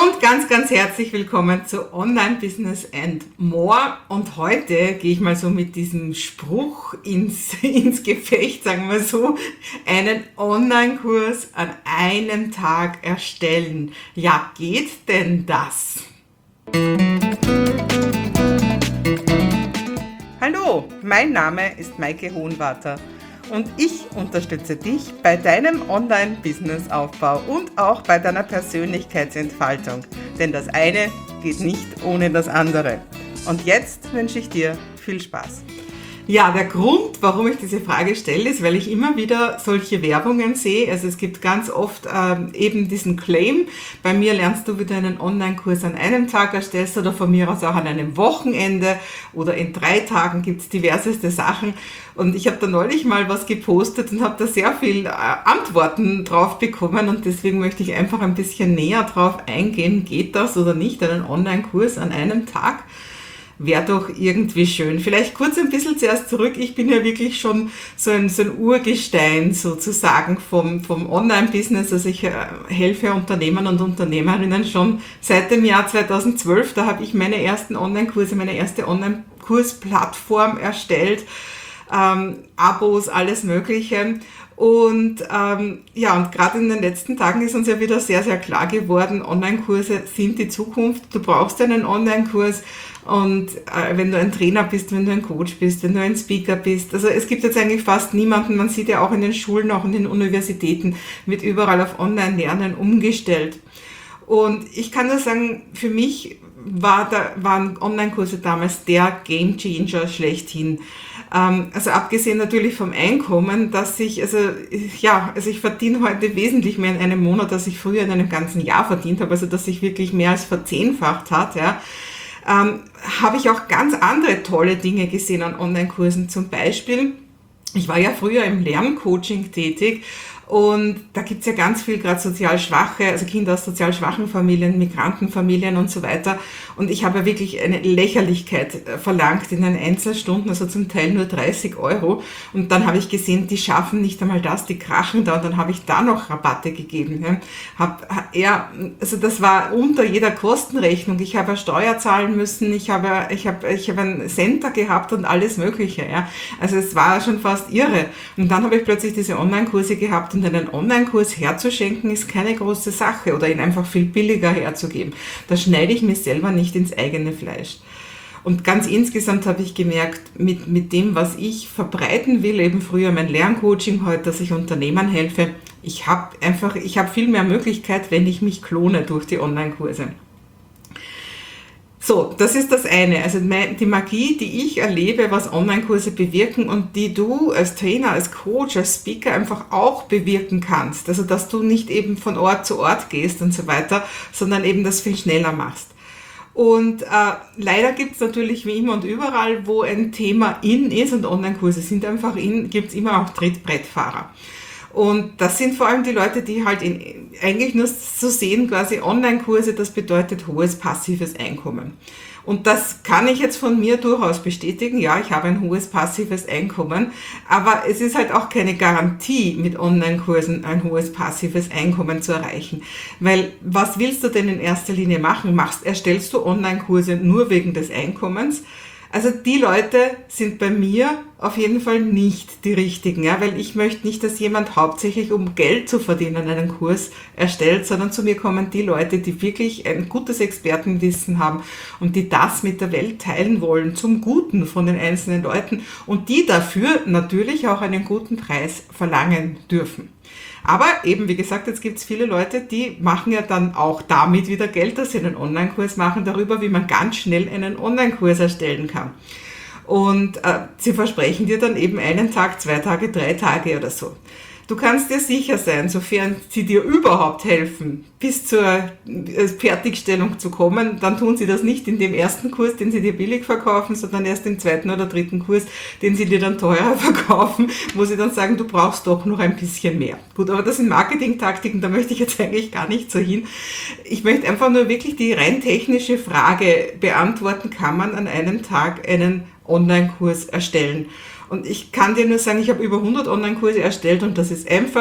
Und ganz herzlich willkommen zu Online Business and More. Und heute gehe ich mal so mit diesem Spruch ins Gefecht, sagen wir so, einen Online-Kurs an einem Tag erstellen. Ja, geht denn das? Hallo, mein Name ist Maike Hohenwarter. Und ich unterstütze dich bei deinem Online-Business-Aufbau und auch bei deiner Persönlichkeitsentfaltung. Denn das eine geht nicht ohne das andere. Und jetzt wünsche ich dir viel Spaß. Ja, der Grund, warum ich diese Frage stelle, ist, weil ich immer wieder solche Werbungen sehe. Also es gibt ganz oft eben diesen Claim, bei mir lernst du wieder einen Online-Kurs an einem Tag erstellst oder von mir aus auch an einem Wochenende oder in 3 Tagen gibt es diverseste Sachen. Und ich habe da neulich mal was gepostet und habe da sehr viel Antworten drauf bekommen und deswegen möchte ich einfach ein bisschen näher drauf eingehen, geht das oder nicht, einen Online-Kurs an einem Tag? Wäre doch irgendwie schön. Vielleicht kurz ein bisschen zuerst zurück. Ich bin ja wirklich schon so ein Urgestein sozusagen vom Online-Business. Also ich helfe Unternehmern und Unternehmerinnen schon seit dem Jahr 2012. Da habe ich meine ersten Online-Kurse, meine erste Online-Kursplattform erstellt. Abos, alles Mögliche. Und und gerade in den letzten Tagen ist uns ja wieder sehr klar geworden, Online-Kurse sind die Zukunft. Du brauchst einen Online-Kurs und wenn du ein Trainer bist, wenn du ein Coach bist, wenn du ein Speaker bist, also es gibt jetzt eigentlich fast niemanden, man sieht ja auch in den Schulen, auch in den Universitäten, wird überall auf Online-Lernen umgestellt. Und ich kann nur sagen, für mich waren Online-Kurse damals der Game-Changer schlechthin. Also abgesehen natürlich vom Einkommen, dass ich verdiene heute wesentlich mehr in einem Monat, als ich früher in einem ganzen Jahr verdient habe, also dass sich wirklich mehr als verzehnfacht hat, ja. Habe ich auch ganz andere tolle Dinge gesehen an Online-Kursen. Zum Beispiel, ich war ja früher im Lerncoaching tätig und da gibt's ja ganz viel, gerade sozial schwache, also Kinder aus sozial schwachen Familien, Migrantenfamilien und so weiter. Und ich habe ja wirklich eine Lächerlichkeit verlangt in den Einzelstunden, also zum Teil nur 30 €. Und dann habe ich gesehen, die schaffen nicht einmal das, die krachen da. Und dann habe ich da noch Rabatte gegeben. Also das war unter jeder Kostenrechnung. Ich habe ja Steuer zahlen müssen, ich habe einen Center gehabt und alles Mögliche. Ja. Also es war schon fast irre. Und dann habe ich plötzlich diese Online-Kurse gehabt. Und einen Online-Kurs herzuschenken ist keine große Sache oder ihn einfach viel billiger herzugeben. Da schneide ich mir selber nicht ins eigene Fleisch. Und ganz insgesamt habe ich gemerkt, mit dem, was ich verbreiten will, eben früher mein Lerncoaching, heute, dass ich Unternehmern helfe, ich habe viel mehr Möglichkeit, wenn ich mich klone durch die Online-Kurse. So, das ist das eine. Also die Magie, die ich erlebe, was Online-Kurse bewirken und die du als Trainer, als Coach, als Speaker einfach auch bewirken kannst. Also dass du nicht eben von Ort zu Ort gehst und so weiter, sondern eben das viel schneller machst. Und leider gibt es natürlich wie immer und überall, wo ein Thema in ist und Online-Kurse sind einfach in, gibt es immer auch Trittbrettfahrer. Und das sind vor allem die Leute, die halt eigentlich nur so sehen, quasi Online-Kurse, das bedeutet hohes passives Einkommen. Und das kann ich jetzt von mir durchaus bestätigen. Ja, ich habe ein hohes passives Einkommen, aber es ist halt auch keine Garantie, mit Online-Kursen ein hohes passives Einkommen zu erreichen. Weil was willst du denn in erster Linie machen? Erstellst du Online-Kurse nur wegen des Einkommens? Also die Leute sind bei mir auf jeden Fall nicht die richtigen, ja, weil ich möchte nicht, dass jemand hauptsächlich um Geld zu verdienen einen Kurs erstellt, sondern zu mir kommen die Leute, die wirklich ein gutes Expertenwissen haben und die das mit der Welt teilen wollen, zum Guten von den einzelnen Leuten und die dafür natürlich auch einen guten Preis verlangen dürfen. Aber eben, wie gesagt, jetzt gibt es viele Leute, die machen ja dann auch damit wieder Geld, dass sie einen Online-Kurs machen, darüber, wie man ganz schnell einen Online-Kurs erstellen kann. Und sie versprechen dir dann eben 1 Tag, 2 Tage, 3 Tage oder so. Du kannst dir sicher sein, sofern sie dir überhaupt helfen, bis zur Fertigstellung zu kommen, dann tun sie das nicht in dem ersten Kurs, den sie dir billig verkaufen, sondern erst im 2. oder 3. Kurs, den sie dir dann teurer verkaufen, wo sie dann sagen, du brauchst doch noch ein bisschen mehr. Gut, aber das sind Marketingtaktiken, da möchte ich jetzt eigentlich gar nicht so hin. Ich möchte einfach nur wirklich die rein technische Frage beantworten, kann man an einem Tag einen Online-Kurs erstellen? Und ich kann dir nur sagen, ich habe über 100 Online-Kurse erstellt und das ist einfach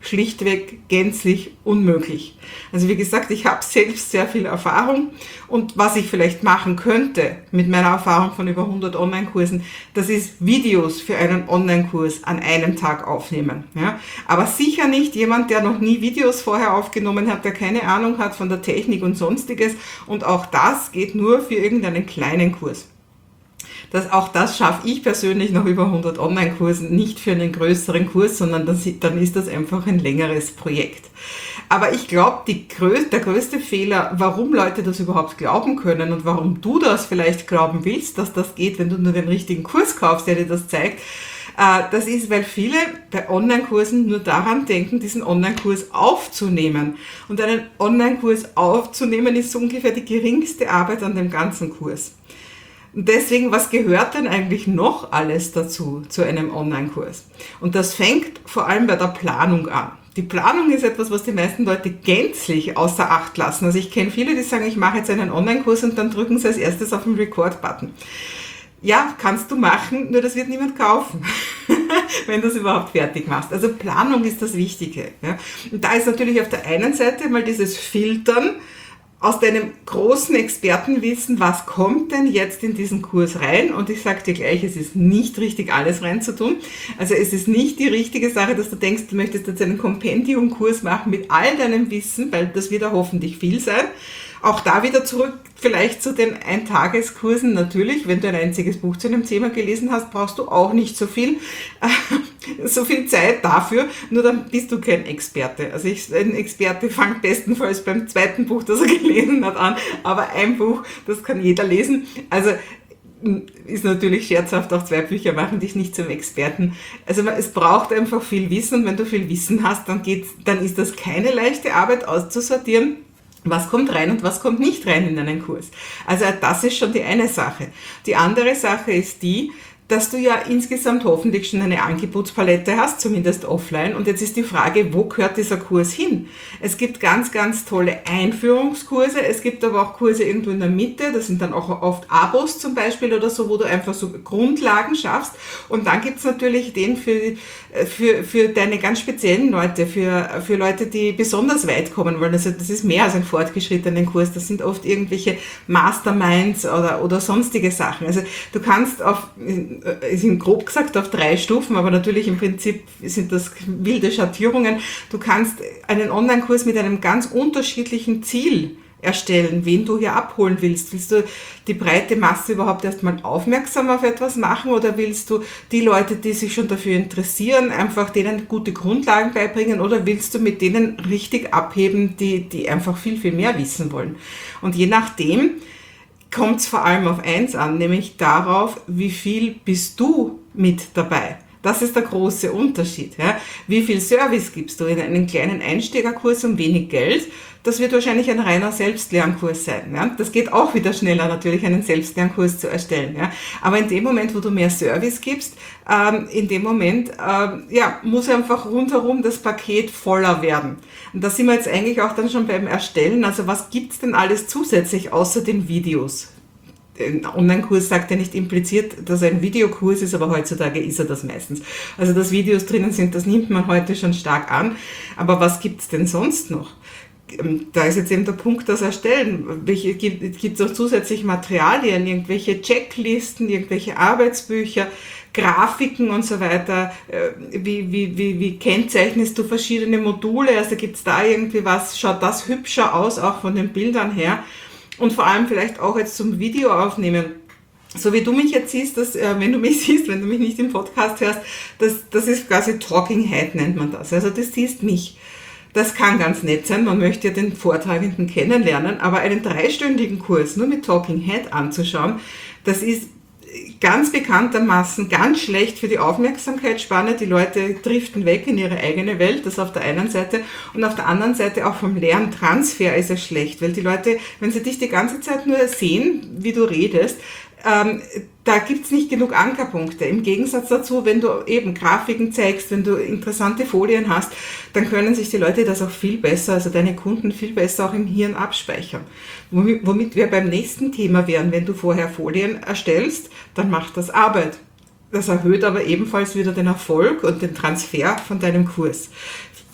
schlichtweg gänzlich unmöglich. Also wie gesagt, ich habe selbst sehr viel Erfahrung und was ich vielleicht machen könnte mit meiner Erfahrung von über 100 Online-Kursen, das ist Videos für einen Online-Kurs an einem Tag aufnehmen. Ja? Aber sicher nicht jemand, der noch nie Videos vorher aufgenommen hat, der keine Ahnung hat von der Technik und sonstiges, und auch das geht nur für irgendeinen kleinen Kurs. Auch das schaffe ich persönlich nach über 100 Online-Kursen, nicht für einen größeren Kurs, sondern dann ist das einfach ein längeres Projekt. Aber ich glaube, der größte Fehler, warum Leute das überhaupt glauben können und warum du das vielleicht glauben willst, dass das geht, wenn du nur den richtigen Kurs kaufst, der dir das zeigt, das ist, weil viele bei Online-Kursen nur daran denken, diesen Online-Kurs aufzunehmen. Und einen Online-Kurs aufzunehmen ist so ungefähr die geringste Arbeit an dem ganzen Kurs. Und deswegen, was gehört denn eigentlich noch alles dazu, zu einem Online-Kurs? Und das fängt vor allem bei der Planung an. Die Planung ist etwas, was die meisten Leute gänzlich außer Acht lassen. Also ich kenne viele, die sagen, ich mache jetzt einen Online-Kurs und dann drücken sie als erstes auf den Record-Button. Ja, kannst du machen, nur das wird niemand kaufen, wenn du es überhaupt fertig machst. Also Planung ist das Wichtige. Ja. Und da ist natürlich auf der einen Seite mal dieses Filtern aus deinem großen Expertenwissen, was kommt denn jetzt in diesen Kurs rein? Und ich sage dir gleich, es ist nicht richtig, alles reinzutun. Also es ist nicht die richtige Sache, dass du denkst, du möchtest jetzt einen Kompendium-Kurs machen mit all deinem Wissen, weil das wird ja hoffentlich viel sein. Auch da wieder zurück vielleicht zu den Eintageskursen. Natürlich, wenn du ein einziges Buch zu einem Thema gelesen hast, brauchst du auch nicht so viel Zeit dafür, nur dann bist du kein Experte. Also ein Experte fängt bestenfalls beim zweiten Buch, das er gelesen hat, an, aber ein Buch, das kann jeder lesen. Also ist natürlich scherzhaft, auch 2 Bücher machen dich nicht zum Experten. Also es braucht einfach viel Wissen, und wenn du viel Wissen hast, dann ist das keine leichte Arbeit auszusortieren, was kommt rein und was kommt nicht rein in einen Kurs. Also das ist schon die eine Sache. Die andere Sache ist die, dass du ja insgesamt hoffentlich schon eine Angebotspalette hast, zumindest offline. Und jetzt ist die Frage, wo gehört dieser Kurs hin? Es gibt ganz, ganz tolle Einführungskurse. Es gibt aber auch Kurse irgendwo in der Mitte. Das sind dann auch oft Abos zum Beispiel oder so, wo du einfach so Grundlagen schaffst. Und dann gibt's natürlich den für deine ganz speziellen Leute, für Leute, die besonders weit kommen wollen. Also das ist mehr als ein fortgeschrittenen Kurs. Das sind oft irgendwelche Masterminds oder sonstige Sachen. Also du kannst sind grob gesagt auf 3 Stufen, aber natürlich im Prinzip sind das wilde Schattierungen. Du kannst einen Online-Kurs mit einem ganz unterschiedlichen Ziel erstellen, wen du hier abholen willst. Willst du die breite Masse überhaupt erstmal aufmerksam auf etwas machen, oder willst du die Leute, die sich schon dafür interessieren, einfach denen gute Grundlagen beibringen, oder willst du mit denen richtig abheben, die einfach viel, viel mehr wissen wollen? Und je nachdem kommt es vor allem auf eins an, nämlich darauf, wie viel bist du mit dabei. Das ist der große Unterschied. Ja? Wie viel Service gibst du in einen kleinen Einsteigerkurs um wenig Geld? Das wird wahrscheinlich ein reiner Selbstlernkurs sein. Ja? Das geht auch wieder schneller, natürlich einen Selbstlernkurs zu erstellen. Ja? Aber in dem Moment, wo du mehr Service gibst, in dem Moment muss einfach rundherum das Paket voller werden. Und da sind wir jetzt eigentlich auch dann schon beim Erstellen. Also was gibt's denn alles zusätzlich außer den Videos? Ein Online-Kurs sagt ja nicht impliziert, dass er ein Videokurs ist, aber heutzutage ist er das meistens. Also dass Videos drinnen sind, das nimmt man heute schon stark an. Aber was gibt's denn sonst noch? Da ist jetzt eben der Punkt, das Erstellen. Gibt es auch zusätzlich Materialien, irgendwelche Checklisten, irgendwelche Arbeitsbücher, Grafiken und so weiter. Wie kennzeichnest du verschiedene Module? Also gibt es da irgendwie was? Schaut das hübscher aus, auch von den Bildern her? Und vor allem vielleicht auch jetzt zum Video aufnehmen. So wie du mich jetzt siehst, wenn du mich nicht im Podcast hörst, das ist quasi Talking Head, nennt man das. Also das siehst mich. Das kann ganz nett sein, man möchte ja den Vortragenden kennenlernen, aber einen 3-stündigen Kurs nur mit Talking Head anzuschauen, das ist ganz bekanntermaßen ganz schlecht für die Aufmerksamkeitsspanne. Die Leute driften weg in ihre eigene Welt, das auf der einen Seite. Und auf der anderen Seite auch vom Lerntransfer ist es schlecht, weil die Leute, wenn sie dich die ganze Zeit nur sehen, wie du redest, da gibt's nicht genug Ankerpunkte. Im Gegensatz dazu, wenn du eben Grafiken zeigst, wenn du interessante Folien hast, dann können sich die Leute das auch viel besser, also deine Kunden viel besser auch im Hirn abspeichern. Womit wir beim nächsten Thema wären, wenn du vorher Folien erstellst, dann macht das Arbeit. Das erhöht aber ebenfalls wieder den Erfolg und den Transfer von deinem Kurs.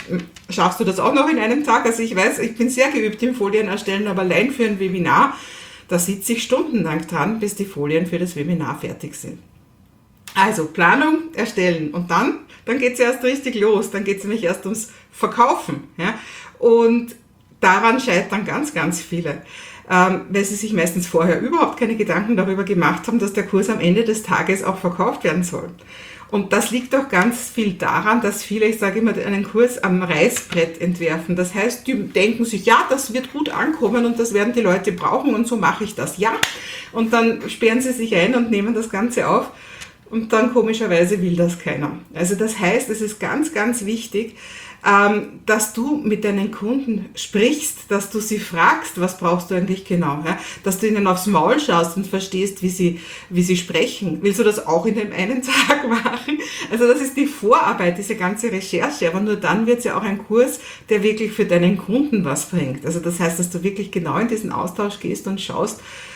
Schaffst du das auch noch in einem Tag? Also ich weiß, ich bin sehr geübt im Folien erstellen, aber allein für ein Webinar, da sitze ich stundenlang dran, bis die Folien für das Webinar fertig sind. Also Planung erstellen und dann geht es erst richtig los. Dann geht es nämlich erst ums Verkaufen. Ja? Und daran scheitern ganz, ganz viele, weil sie sich meistens vorher überhaupt keine Gedanken darüber gemacht haben, dass der Kurs am Ende des Tages auch verkauft werden soll. Und das liegt auch ganz viel daran, dass viele, ich sage immer, einen Kurs am Reißbrett entwerfen. Das heißt, die denken sich, ja, das wird gut ankommen und das werden die Leute brauchen und so mache ich das. Ja, und dann sperren sie sich ein und nehmen das Ganze auf. Und dann komischerweise will das keiner. Also das heißt, es ist ganz, ganz wichtig, dass du mit deinen Kunden sprichst, dass du sie fragst, was brauchst du eigentlich genau, ja? Dass du ihnen aufs Maul schaust und verstehst, wie sie sprechen. Willst du das auch in dem einen Tag machen? Also das ist die Vorarbeit, diese ganze Recherche, aber nur dann wird es ja auch ein Kurs, der wirklich für deinen Kunden was bringt. Also das heißt, dass du wirklich genau in diesen Austausch gehst und schaust,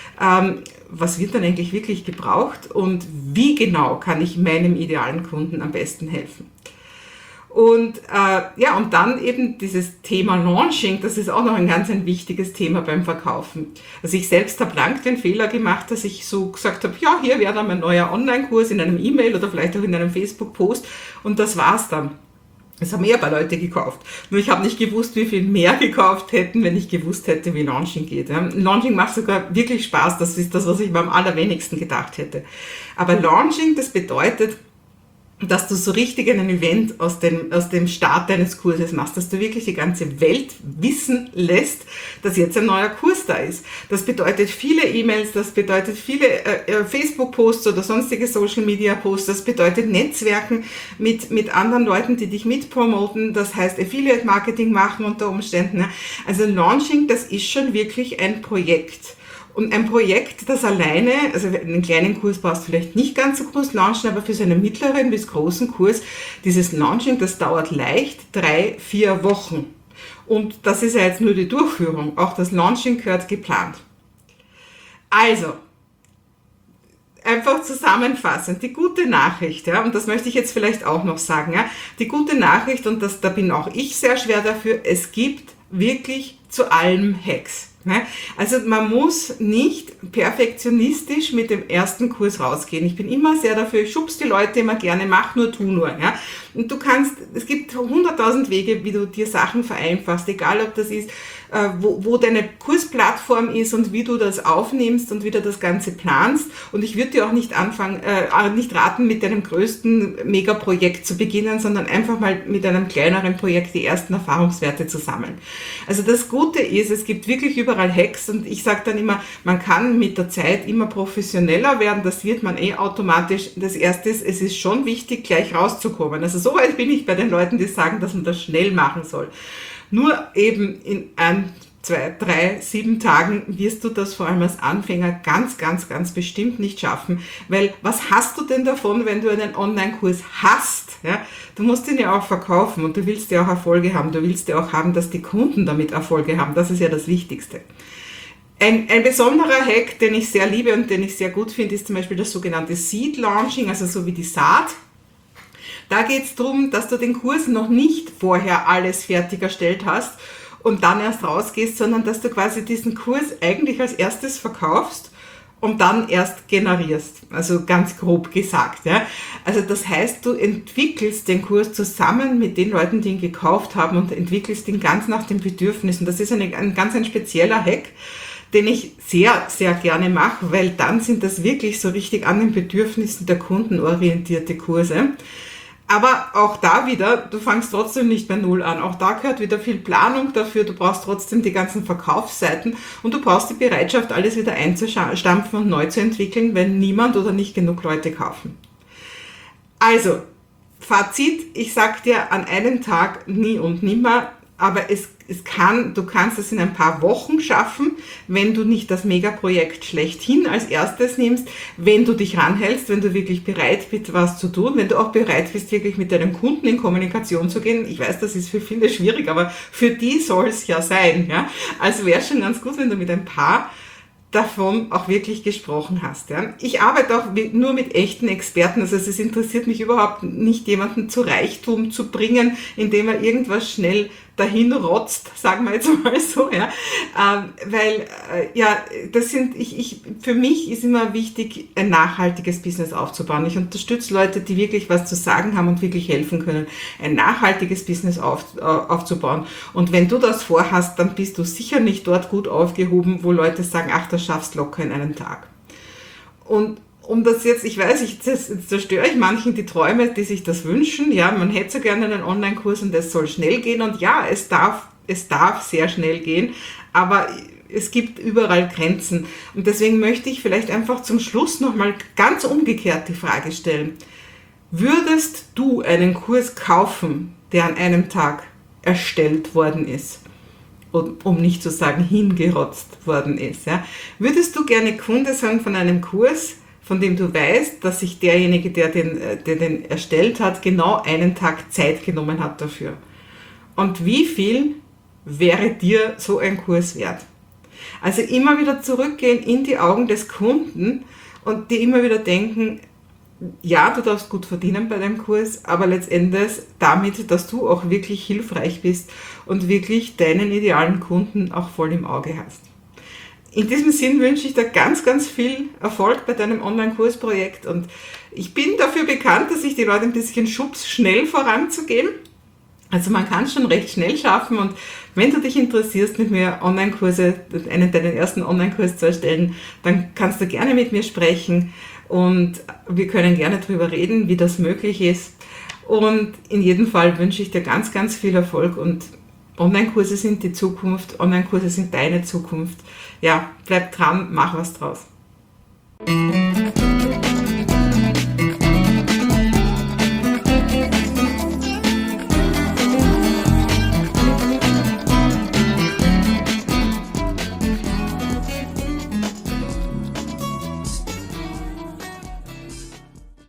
was wird dann eigentlich wirklich gebraucht und wie genau kann ich meinem idealen Kunden am besten helfen. Und und dann eben dieses Thema Launching, das ist auch noch ein ganz wichtiges Thema beim Verkaufen. Also ich selbst habe lang den Fehler gemacht, dass ich so gesagt habe, ja, hier wäre dann mein neuer Online-Kurs in einem E-Mail oder vielleicht auch in einem Facebook-Post und das war's dann. Es haben ein paar Leute gekauft. Nur ich habe nicht gewusst, wie viel mehr gekauft hätten, wenn ich gewusst hätte, wie Launching geht. Launching macht sogar wirklich Spaß. Das ist das, was ich mir am allerwenigsten gedacht hätte. Aber Launching, das bedeutet, dass du so richtig einen Event aus dem Start deines Kurses machst, dass du wirklich die ganze Welt wissen lässt, dass jetzt ein neuer Kurs da ist. Das bedeutet viele E-Mails, das bedeutet viele Facebook-Posts oder sonstige Social-Media-Posts, das bedeutet Netzwerken mit anderen Leuten, die dich mitpromoten, das heißt Affiliate-Marketing machen unter Umständen. Also Launching, das ist schon wirklich ein Projekt. Und ein Projekt, das alleine, also einen kleinen Kurs brauchst du vielleicht nicht ganz so groß launchen, aber für so einen mittleren bis großen Kurs, dieses Launching, das dauert leicht 3-4 Wochen. Und das ist ja jetzt nur die Durchführung. Auch das Launching gehört geplant. Also, einfach zusammenfassend, die gute Nachricht, ja, und das möchte ich jetzt vielleicht auch noch sagen, ja, die gute Nachricht, und da bin auch ich sehr schwer dafür, es gibt wirklich zu allem Hacks. Also man muss nicht perfektionistisch mit dem ersten Kurs rausgehen. Ich bin immer sehr dafür, ich schubs die Leute immer gerne, mach nur, tu nur. Ja? Und es gibt 100.000 Wege, wie du dir Sachen vereinfachst, egal ob das ist, wo deine Kursplattform ist und wie du das aufnimmst und wie du das Ganze planst. Und ich würde dir auch nicht raten, mit deinem größten Megaprojekt zu beginnen, sondern einfach mal mit einem kleineren Projekt die ersten Erfahrungswerte zu sammeln. Also das Gute ist, es gibt wirklich überall Hacks und ich sage dann immer, man kann mit der Zeit immer professioneller werden, das wird man automatisch. Das Erste ist, es ist schon wichtig, gleich rauszukommen. Also so weit bin ich bei den Leuten, die sagen, dass man das schnell machen soll. Nur eben in 1, 2, 3, 7 Tagen wirst du das vor allem als Anfänger ganz, ganz, ganz bestimmt nicht schaffen, weil was hast du denn davon, wenn du einen Online-Kurs hast? Ja? Du musst ihn ja auch verkaufen und du willst ja auch Erfolge haben, du willst ja auch haben, dass die Kunden damit Erfolge haben, das ist ja das Wichtigste. Ein besonderer Hack, den ich sehr liebe und den ich sehr gut finde, ist zum Beispiel das sogenannte Seed Launching, also so wie die Saat. Da geht es darum, dass du den Kurs noch nicht vorher alles fertig erstellt hast und dann erst rausgehst, sondern dass du quasi diesen Kurs eigentlich als erstes verkaufst und dann erst generierst. Also ganz grob gesagt. Ja. Also das heißt, du entwickelst den Kurs zusammen mit den Leuten, die ihn gekauft haben und entwickelst ihn ganz nach den Bedürfnissen. Das ist ein ganz spezieller Hack, den ich sehr, sehr gerne mache, weil dann sind das wirklich so richtig an den Bedürfnissen der Kunden orientierte Kurse. Aber auch da wieder, du fangst trotzdem nicht bei Null an. Auch da gehört wieder viel Planung dafür. Du brauchst trotzdem die ganzen Verkaufsseiten und du brauchst die Bereitschaft, alles wieder einzustampfen und neu zu entwickeln, wenn niemand oder nicht genug Leute kaufen. Also, Fazit, ich sag dir an einem Tag nie und nimmer, aber du kannst es in ein paar Wochen schaffen, wenn du nicht das Megaprojekt schlechthin als erstes nimmst, wenn du dich ranhältst, wenn du wirklich bereit bist, was zu tun, wenn du auch bereit bist, wirklich mit deinen Kunden in Kommunikation zu gehen. Ich weiß, das ist für viele schwierig, aber für die soll es ja sein. Ja? Also wäre schon ganz gut, wenn du mit ein paar davon auch wirklich gesprochen hast. Ja. Ich arbeite auch nur mit echten Experten, also es interessiert mich überhaupt nicht, jemanden zu Reichtum zu bringen, indem er irgendwas schnell dahin rotzt, sagen wir jetzt mal so, ja, für mich ist immer wichtig, ein nachhaltiges Business aufzubauen. Ich unterstütze Leute, die wirklich was zu sagen haben und wirklich helfen können, ein nachhaltiges Business aufzubauen. Und wenn du das vorhast, dann bist du sicher nicht dort gut aufgehoben, wo Leute sagen, ach, das schaffst locker in einem Tag. Und um das jetzt, ich weiß, jetzt zerstöre ich manchen die Träume, die sich das wünschen. Ja, man hätte so gerne einen Online-Kurs und es soll schnell gehen. Und ja, es darf sehr schnell gehen, aber es gibt überall Grenzen. Und deswegen möchte ich vielleicht einfach zum Schluss nochmal ganz umgekehrt die Frage stellen. Würdest du einen Kurs kaufen, der an einem Tag erstellt worden ist? Um nicht zu sagen hingerotzt worden ist. Ja? Würdest du gerne Kunde sein von einem Kurs, von dem du weißt, dass sich derjenige, der den erstellt hat, genau einen Tag Zeit genommen hat dafür? Und wie viel wäre dir so ein Kurs wert? Also immer wieder zurückgehen in die Augen des Kunden und dir immer wieder denken, ja, du darfst gut verdienen bei deinem Kurs, aber letztendlich damit, dass du auch wirklich hilfreich bist und wirklich deinen idealen Kunden auch voll im Auge hast. In diesem Sinn wünsche ich dir ganz, ganz viel Erfolg bei deinem Online-Kursprojekt und ich bin dafür bekannt, dass ich die Leute ein bisschen schubs, schnell voranzugehen. Also man kann es schon recht schnell schaffen und wenn du dich interessierst, mit mir deinen ersten Online-Kurs zu erstellen, dann kannst du gerne mit mir sprechen und wir können gerne darüber reden, wie das möglich ist. Und in jedem Fall wünsche ich dir ganz, ganz viel Erfolg und Online-Kurse sind die Zukunft, Online-Kurse sind deine Zukunft. Ja, bleib dran, mach was draus.